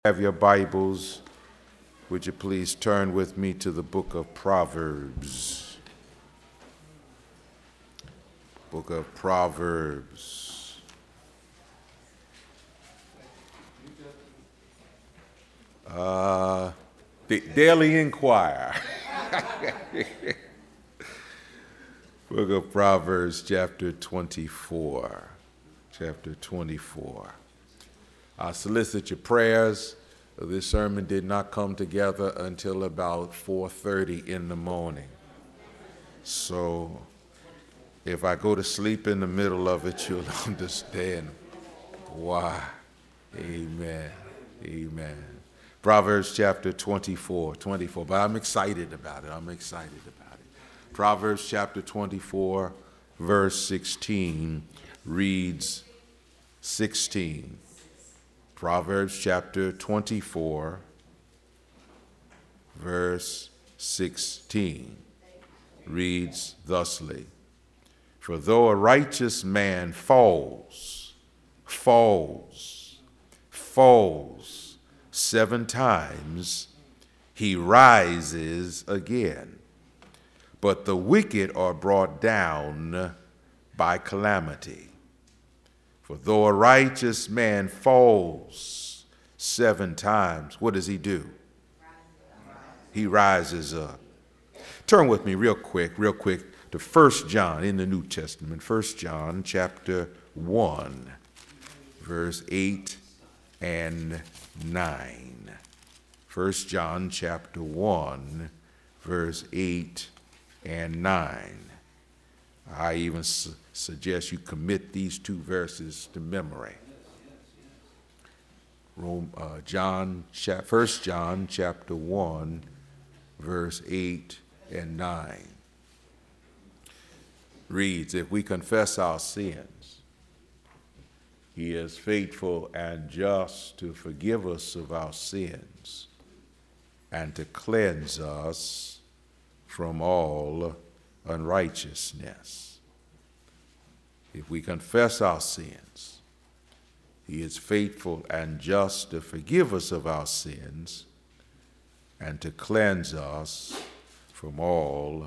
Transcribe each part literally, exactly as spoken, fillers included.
Have your Bibles, would you please turn with me to the book of Proverbs. Book of Proverbs. Uh, the Daily Inquirer. Book of Proverbs, chapter twenty-four. Chapter twenty-four. I solicit your prayers. This sermon did not come together until about four thirty in the morning. So if I go to sleep in the middle of it, you'll understand why. Amen. Amen. Proverbs chapter twenty-four. twenty-four. But I'm excited about it. I'm excited about it. Proverbs chapter twenty-four, verse sixteen reads sixteen. Proverbs chapter twenty-four, verse sixteen reads thusly: For though a righteous man falls, falls, falls seven times, he rises again. But the wicked are brought down by calamity. For though a righteous man falls seven times, what does he do? He rises up. Turn with me real quick, real quick to First John in the New Testament. First John chapter one, verse eight and nine. First John chapter one, verse eight and nine. I even su- suggest you commit these two verses to memory. Rome, uh, John, cha- First John chapter one, verse eight and nine reads, If we confess our sins, he is faithful and just to forgive us of our sins and to cleanse us from all unrighteousness. If we confess our sins, he is faithful and just to forgive us of our sins and to cleanse us from all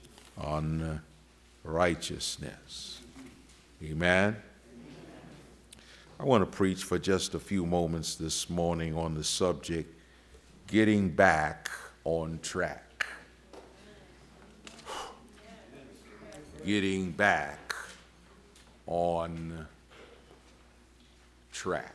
unrighteousness. Amen. I want to preach for just a few moments this morning on the subject, getting back on track. Getting back on track.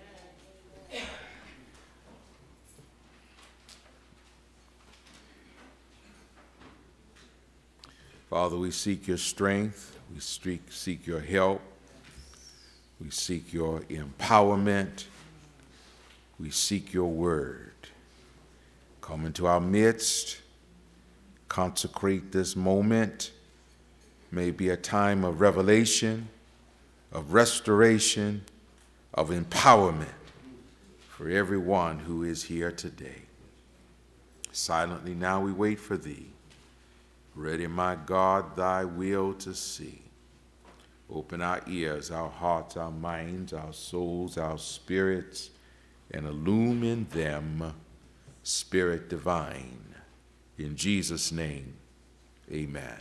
Father, we seek your strength. We seek, seek your help. We seek your empowerment. We seek your word. Come into our midst. Consecrate this moment. May be a time of revelation, of restoration, of empowerment for everyone who is here today. Silently now we wait for thee. Ready, my God, thy will to see. Open our ears, our hearts, our minds, our souls, our spirits, and illumine them, Spirit divine. In Jesus' name, amen.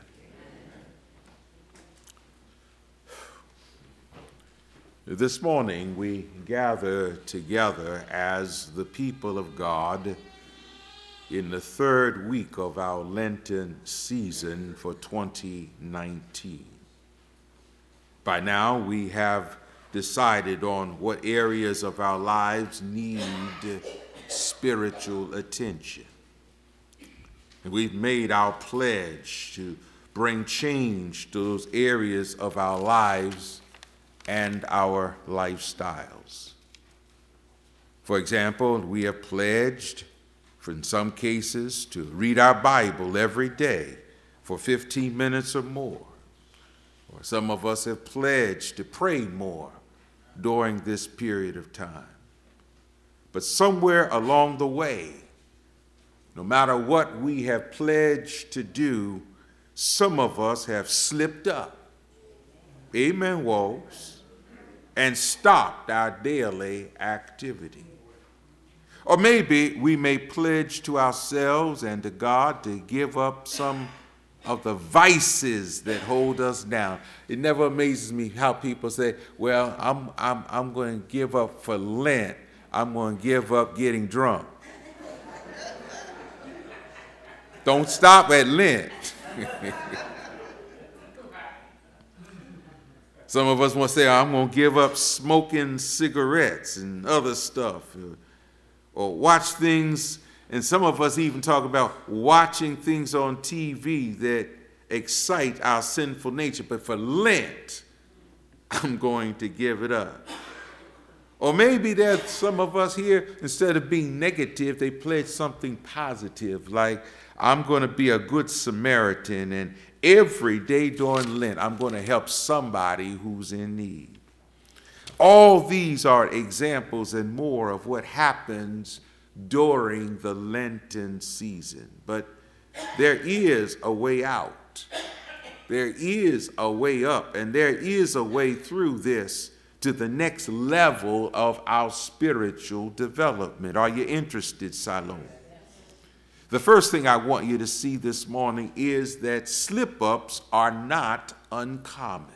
This morning we gather together as the people of God in the third week of our Lenten season for twenty nineteen. By now we have decided on what areas of our lives need spiritual attention. And we've made our pledge to bring change to those areas of our lives and our lifestyles. For example, we have pledged, for in some cases, to read our Bible every day for fifteen minutes or more. Or some of us have pledged to pray more during this period of time. But somewhere along the way, no matter what we have pledged to do, some of us have slipped up. Amen, wolves. And stopped our daily activity. Or maybe we may pledge to ourselves and to God to give up some of the vices that hold us down. It never amazes me how people say, well, I'm, I'm, I'm going to give up for Lent. I'm going to give up getting drunk. Don't stop at Lent. Some of us want to say, I'm going to give up smoking cigarettes and other stuff. Or watch things, and some of us even talk about watching things on T V that excite our sinful nature. But for Lent, I'm going to give it up. Or maybe there's some of us here, instead of being negative, they pledge something positive, like I'm going to be a good Samaritan, and every day during Lent, I'm going to help somebody who's in need. All these are examples and more of what happens during the Lenten season. But there is a way out. There is a way up, and there is a way through this to the next level of our spiritual development. Are you interested, Siloam? The first thing I want you to see this morning is that slip-ups are not uncommon.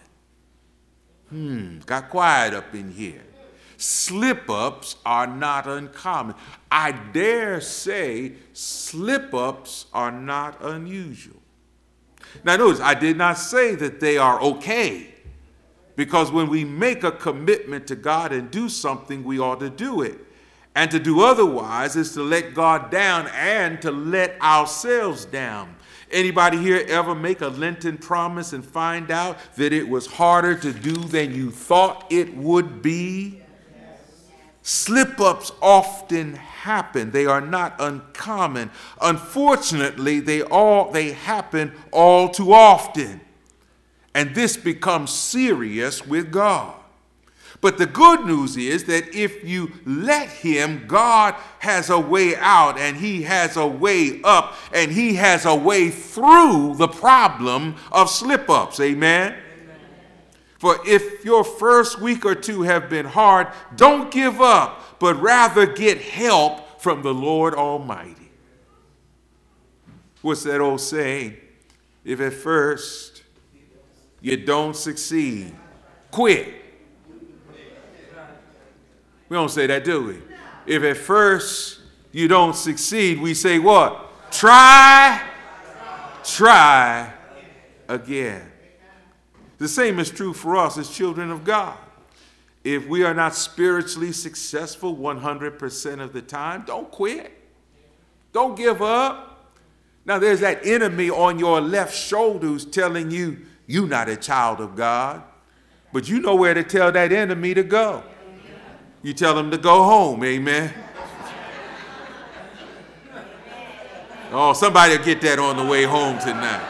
Hmm, got quiet up in here. Slip-ups are not uncommon. I dare say slip-ups are not unusual. Now notice, I did not say that they are okay, because when we make a commitment to God and do something, we ought to do it. And to do otherwise is to let God down and to let ourselves down. Anybody here ever make a Lenten promise and find out that it was harder to do than you thought it would be? Slip-ups often happen. They are not uncommon. Unfortunately, they all they happen all too often. And this becomes serious with God. But the good news is that if you let him, God has a way out, and he has a way up, and he has a way through the problem of slip-ups. Amen? Amen. For if your first week or two have been hard, don't give up, but rather get help from the Lord Almighty. What's that old saying? If at first you don't succeed, quit. We don't say that, do we? If at first you don't succeed, we say what? Try, try again. The same is true for us as children of God. If we are not spiritually successful one hundred percent of the time, don't quit. Don't give up. Now there's that enemy on your left shoulder who's telling you you're not a child of God, but you know where to tell that enemy to go. You tell them to go home, amen? Oh, somebody will get that on the way home tonight.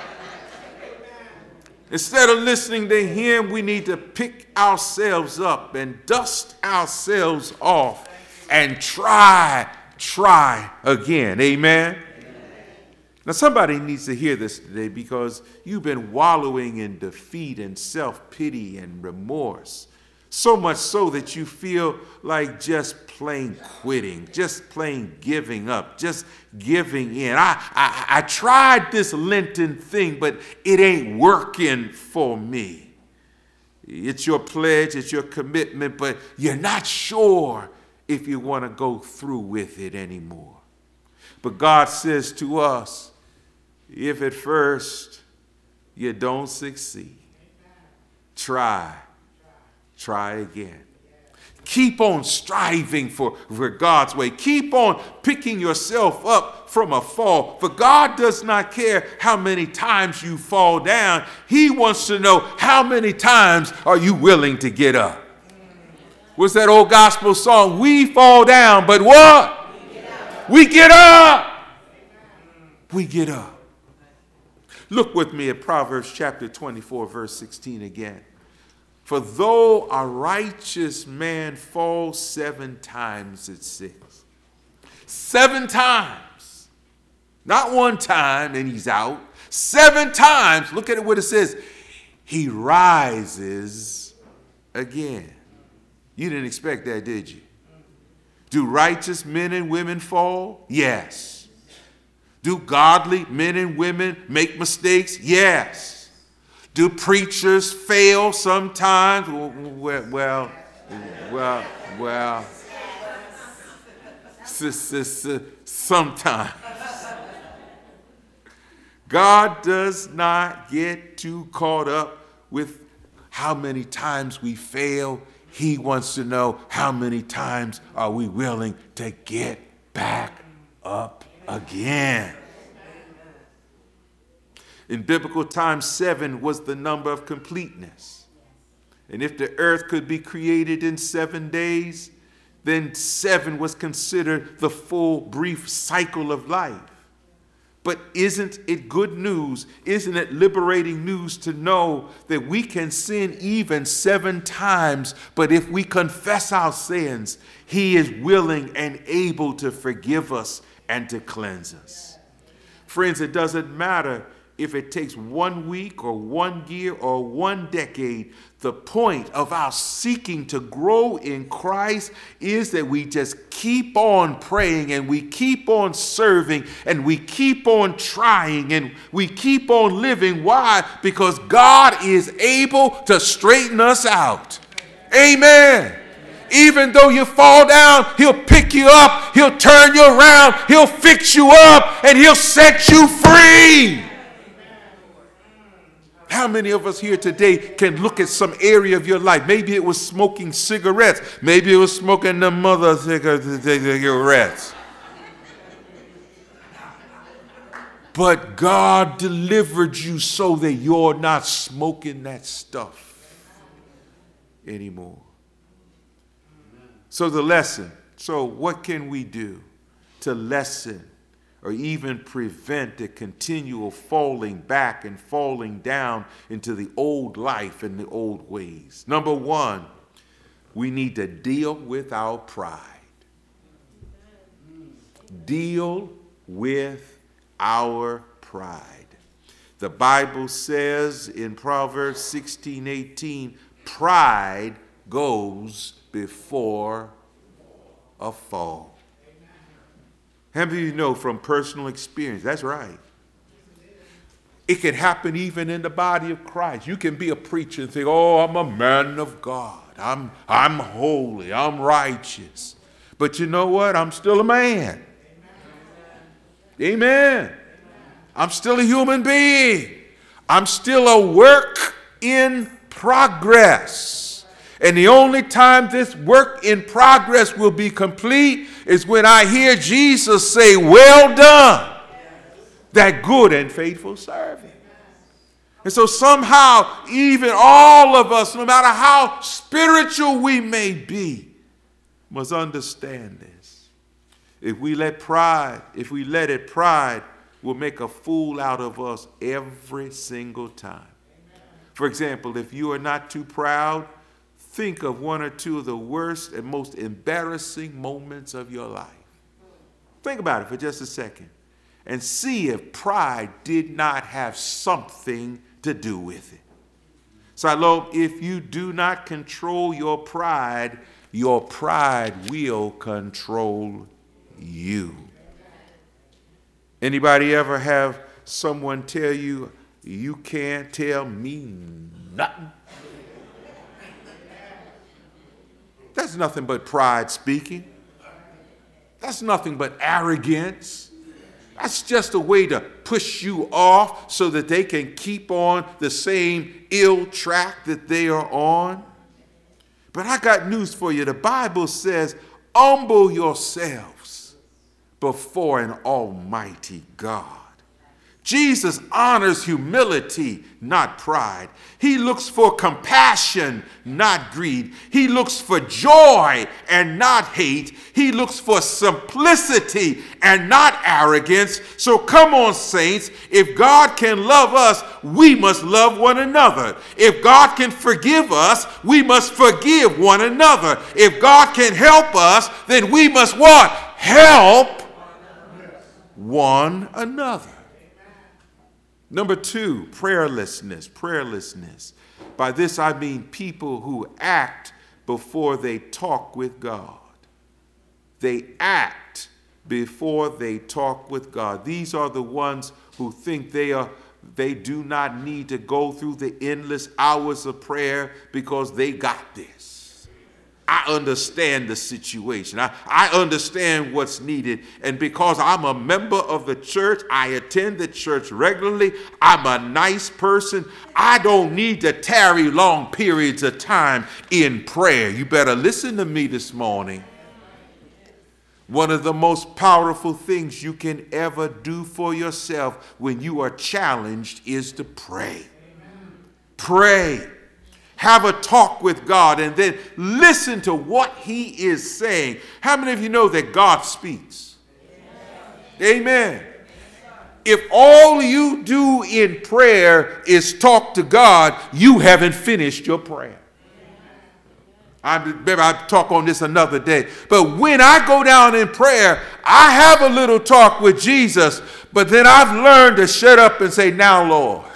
Instead of listening to him, we need to pick ourselves up and dust ourselves off and try, try again, amen? Now, somebody needs to hear this today, because you've been wallowing in defeat and self-pity and remorse. So much so that you feel like just plain quitting, just plain giving up, just giving in. I, I, I tried this Lenten thing, but it ain't working for me. It's your pledge, it's your commitment, but you're not sure if you want to go through with it anymore. But God says to us, if at first you don't succeed, try. Try again. Keep on striving for, for God's way. Keep on picking yourself up from a fall. For God does not care how many times you fall down. He wants to know how many times are you willing to get up. What's that old gospel song? We fall down, but what? We get up. We get up. Look with me at Proverbs chapter twenty-four, verse sixteen again. For though a righteous man falls seven times, it says. Seven times. Not one time and he's out. Seven times. Look at it what it says. He rises again. You didn't expect that, did you? Do righteous men and women fall? Yes. Do godly men and women make mistakes? Yes. Do preachers fail sometimes? Well, well, well, well sometimes. God does not get too caught up with how many times we fail. He wants to know how many times are we willing to get back up again. In biblical times, seven was the number of completeness. And if the earth could be created in seven days, then seven was considered the full brief cycle of life. But isn't it good news? Isn't it liberating news to know that we can sin even seven times, but if we confess our sins, he is willing and able to forgive us and to cleanse us. Friends, it doesn't matter if it takes one week or one year or one decade. The point of our seeking to grow in Christ is that we just keep on praying and we keep on serving and we keep on trying and we keep on living. Why? Because God is able to straighten us out. Amen. Even though you fall down, he'll pick you up, he'll turn you around, he'll fix you up, and he'll set you free. How many of us here today can look at some area of your life? Maybe it was smoking cigarettes. Maybe it was smoking the mother cigarettes. But God delivered you so that you're not smoking that stuff anymore. So the lesson. So what can we do to lessen or even prevent the continual falling back and falling down into the old life and the old ways? Number one, we need to deal with our pride. Deal with our pride. The Bible says in Proverbs sixteen eighteen, pride goes before a fall. How many of you know from personal experience? That's right. It can happen even in the body of Christ. You can be a preacher and think, oh, I'm a man of God. I'm, I'm holy. I'm righteous. But you know what? I'm still a man. Amen. I'm still a human being. I'm still a work in progress. And the only time this work in progress will be complete is when I hear Jesus say, well done, that good and faithful servant. And so somehow, even all of us, no matter how spiritual we may be, must understand this. If we let pride, if we let it, pride will make a fool out of us every single time. For example, if you are not too proud, think of one or two of the worst and most embarrassing moments of your life. Think about it for just a second and see if pride did not have something to do with it. So, Lord, if you do not control your pride, your pride will control you. Anybody ever have someone tell you, you can't tell me nothing? That's nothing but pride speaking. That's nothing but arrogance. That's just a way to push you off so that they can keep on the same ill track that they are on. But I got news for you. The Bible says, humble yourselves before an almighty God. Jesus honors humility, not pride. He looks for compassion, not greed. He looks for joy and not hate. He looks for simplicity and not arrogance. So come on, saints. If God can love us, we must love one another. If God can forgive us, we must forgive one another. If God can help us, then we must what? Help one another. Number two, prayerlessness, prayerlessness. By this I mean people who act before they talk with God. They act before they talk with God. These are the ones who think they are they do not need to go through the endless hours of prayer because they got this. I understand the situation. I, I understand what's needed. And because I'm a member of the church, I attend the church regularly, I'm a nice person, I don't need to tarry long periods of time in prayer. You better listen to me this morning. One of the most powerful things you can ever do for yourself when you are challenged is to pray. Pray. Have a talk with God and then listen to what he is saying. How many of you know that God speaks? Amen. If all you do in prayer is talk to God, you haven't finished your prayer. I, maybe I'll talk on this another day. But when I go down in prayer, I have a little talk with Jesus, but then I've learned to shut up and say, now, Lord,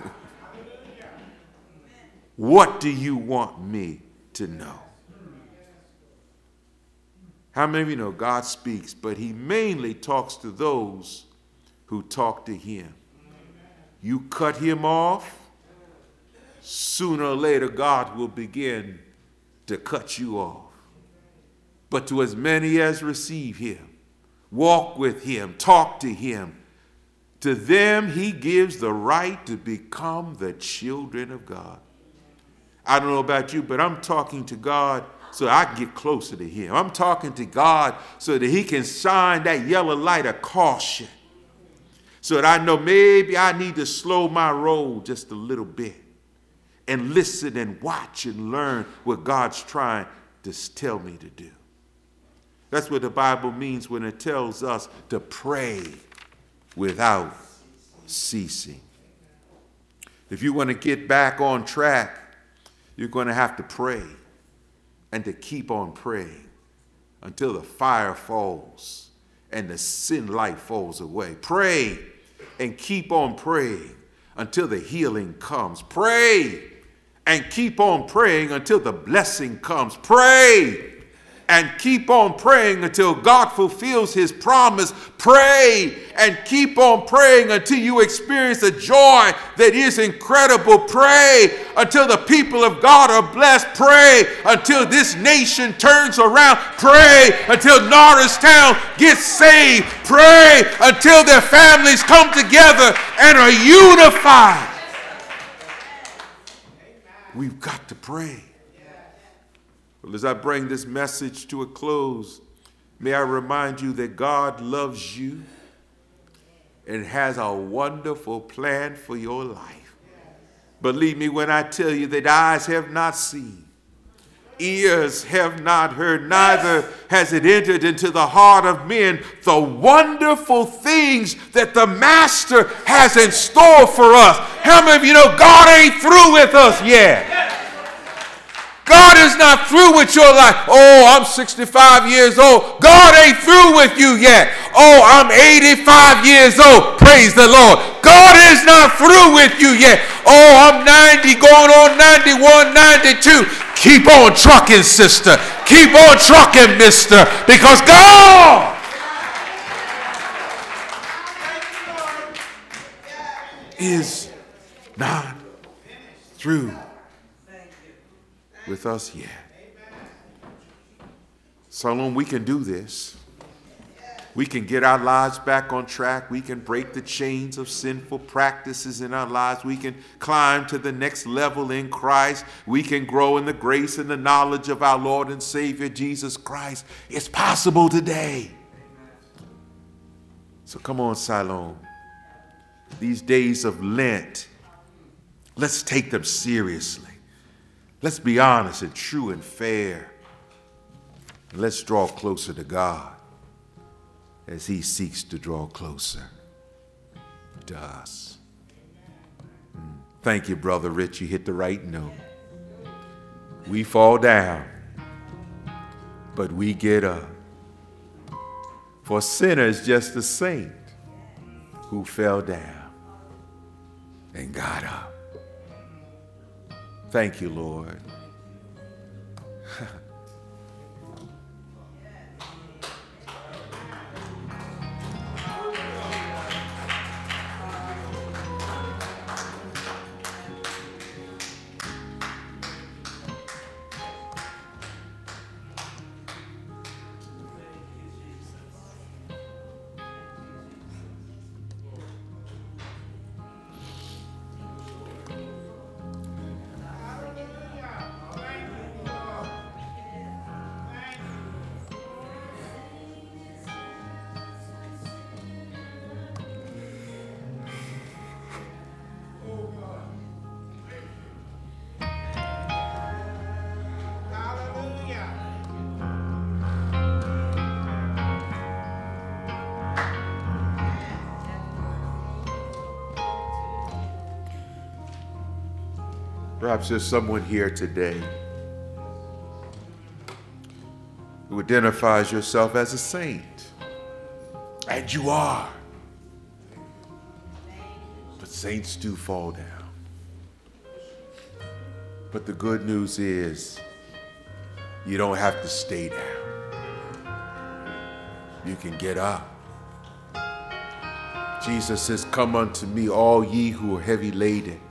what do you want me to know? How many of you know God speaks, but he mainly talks to those who talk to him? You cut him off, sooner or later God will begin to cut you off. But to as many as receive him, walk with him, talk to him, to them he gives the right to become the children of God. I don't know about you, but I'm talking to God so I can get closer to him. I'm talking to God so that he can shine that yellow light of caution, so that I know maybe I need to slow my roll just a little bit and listen and watch and learn what God's trying to tell me to do. That's what the Bible means when it tells us to pray without ceasing. If you want to get back on track, you're going to have to pray and to keep on praying until the fire falls and the sin light falls away. Pray and keep on praying until the healing comes. Pray and keep on praying until the blessing comes. Pray and keep on praying until God fulfills his promise. Pray and keep on praying until you experience a joy that is incredible. Pray until the people of God are blessed. Pray until this nation turns around. Pray until Norristown gets saved. Pray until their families come together and are unified. We've got to pray. Well, as I bring this message to a close, may I remind you that God loves you and has a wonderful plan for your life. Believe me when I tell you that eyes have not seen, ears have not heard, neither has it entered into the heart of men the wonderful things that the Master has in store for us. How many of you know God ain't through with us yet? God is not through with your life. Oh, I'm sixty-five years old. God ain't through with you yet. Oh, I'm eighty-five years old. Praise the Lord. God is not through with you yet. Oh, I'm ninety, going on ninety-one, ninety-two. Keep on trucking, sister. Keep on trucking, mister, because God is not through with us yet. So long we can do this. We can get our lives back on track. We can break the chains of sinful practices in our lives. We can climb to the next level in Christ. We can grow in the grace and the knowledge of our Lord and Savior Jesus Christ. It's possible today. So come on, Siloam. These days of Lent, let's take them seriously. Let's be honest and true and fair. And let's draw closer to God as he seeks to draw closer to us. Mm. Thank you, Brother Rich. You hit the right note. We fall down, but we get up. For sinner is just a saint who fell down and got up. Thank you, Lord. Perhaps there's someone here today who identifies yourself as a saint. And you are. But saints do fall down. But the good news is you don't have to stay down. You can get up. Jesus says, come unto me, all ye who are heavy laden.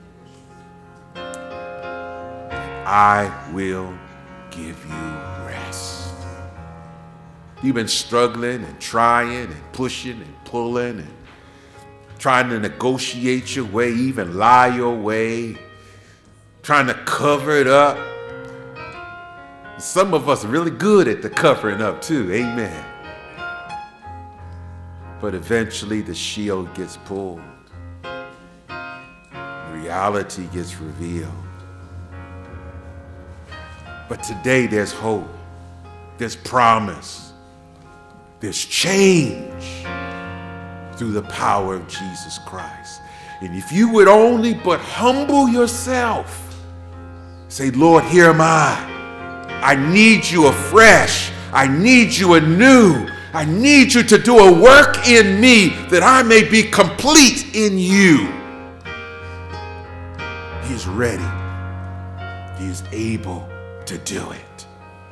I will give you rest. You've been struggling and trying and pushing and pulling and trying to negotiate your way, even lie your way, trying to cover it up. Some of us are really good at the covering up too, amen. But eventually the shield gets pulled. Reality gets revealed. But today there's hope, there's promise, there's change through the power of Jesus Christ. And if you would only but humble yourself, say, Lord, here am I. I need you afresh. I need you anew. I need you to do a work in me that I may be complete in you. He is ready. He is able to do it.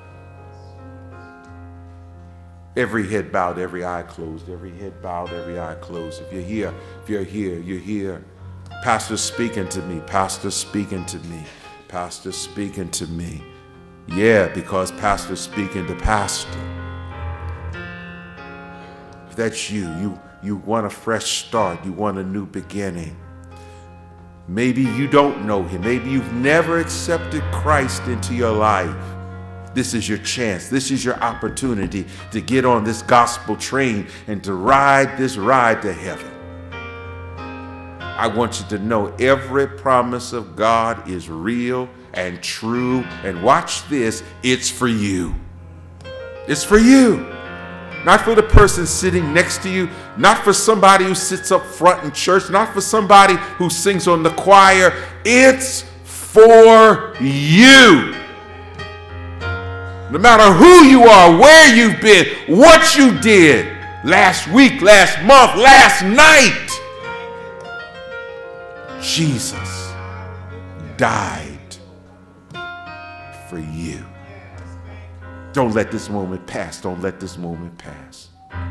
Every head bowed, every eye closed, every head bowed, every eye closed. If you're here, if you're here, you're here. Pastor speaking to me, Pastor speaking to me, Pastor speaking to me. Yeah, because Pastor's speaking to Pastor. If that's you, you, you want a fresh start, you want a new beginning. Maybe you don't know him. Maybe you've never accepted Christ into your life. This is your chance. This is your opportunity to get on this gospel train and to ride this ride to heaven. I want you to know every promise of God is real and true. And watch this, it's for you. It's for you. Not for the person sitting next to you, not for somebody who sits up front in church, not for somebody who sings on the choir. It's for you. No matter who you are, where you've been, what you did last week, last month, last night, Jesus died for you. Don't let this moment pass. Don't let this moment pass.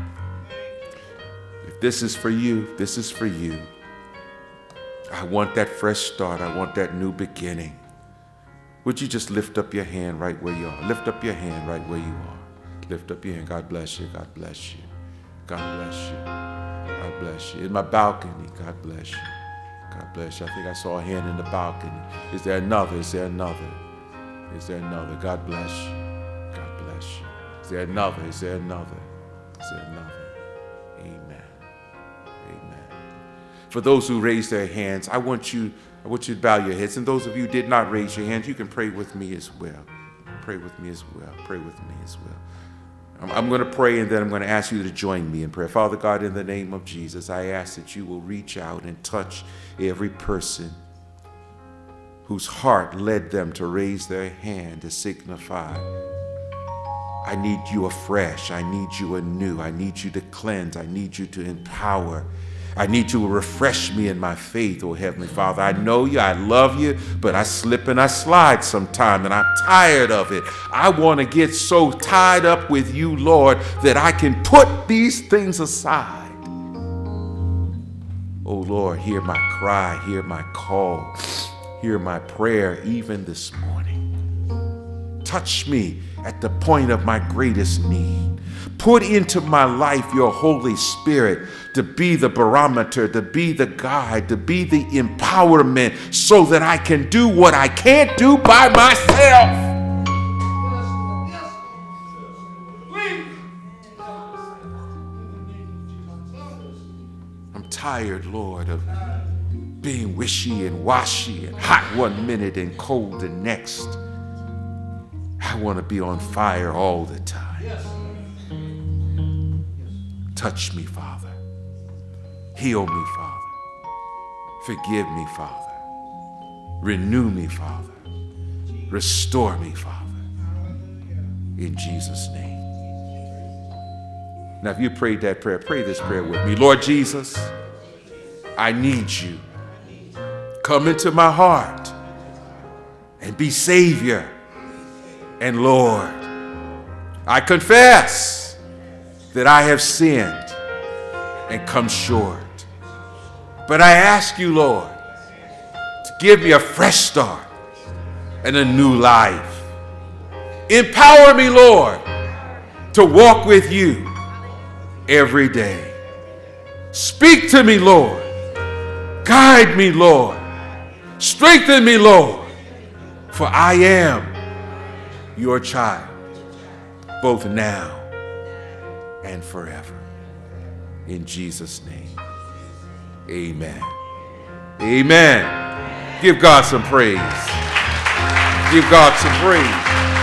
If this is for you, if this is for you. I want that fresh start. I want that new beginning. Would you just lift up your hand right where you are? Lift up your hand right where you are. Lift up your hand. God bless you. God bless you. God bless you. God bless you. In my balcony, God bless you. God bless you. I think I saw a hand in the balcony. Is there another? Is there another? Is there another? God bless you. God bless you. Is there another? Is there another? Is there another? Amen. Amen. For those who raise their hands, I want you, I want you to bow your heads. And those of you who did not raise your hands, you can pray with me as well. Pray with me as well. Pray with me as well. I'm, I'm going to pray, and then I'm going to ask you to join me in prayer. Father God, in the name of Jesus, I ask that you will reach out and touch every person whose heart led them to raise their hand to signify, I need you afresh. I need you anew. I need you to cleanse. I need you to empower. I need you to refresh me in my faith, oh Heavenly Father. I know you. I love you, but I slip and I slide sometime, and I'm tired of it. I want to get so tied up with you, Lord, that I can put these things aside. Oh Lord, hear my cry. Hear my call. Hear my prayer even this morning. Touch me at the point of my greatest need. Put into my life your Holy Spirit to be the barometer, to be the guide, to be the empowerment so that I can do what I can't do by myself. I'm tired, Lord, of being wishy and washy and hot one minute and cold the next. I want to be on fire all the time. Touch me, Father. Heal me, Father. Forgive me, Father. Renew me, Father. Restore me, Father. In Jesus' name. Now, if you prayed that prayer, pray this prayer with me. Lord Jesus, I need you. Come into my heart and be Savior and Lord. I confess that I have sinned and come short. But I ask you, Lord, to give me a fresh start and a new life. Empower me, Lord, to walk with you every day. Speak to me, Lord. Guide me, Lord. Strengthen me, Lord, for I am your child, both now and forever. In Jesus' name, amen. Amen. Give God some praise. Give God some praise.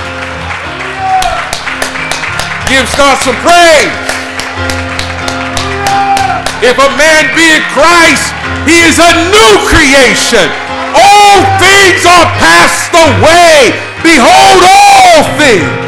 Give God some praise. If a man be in Christ, he is a new creation. All things are passed away. Behold, all things.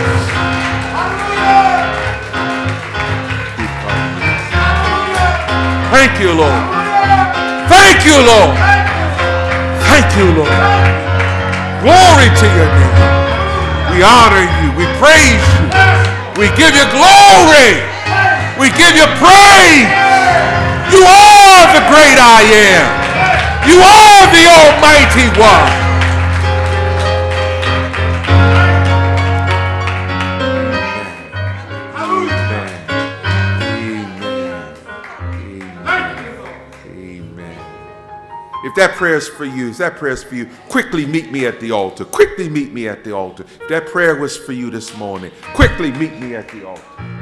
Thank you, Lord. Thank you, Lord. Thank you, Lord. Glory to your name. We honor you. We praise you. We give you glory. We give you praise. You are the great I am. You are the Almighty One. If that prayer is for you, if that prayer is for you, quickly meet me at the altar. Quickly meet me at the altar. If that prayer was for you this morning, quickly meet me at the altar.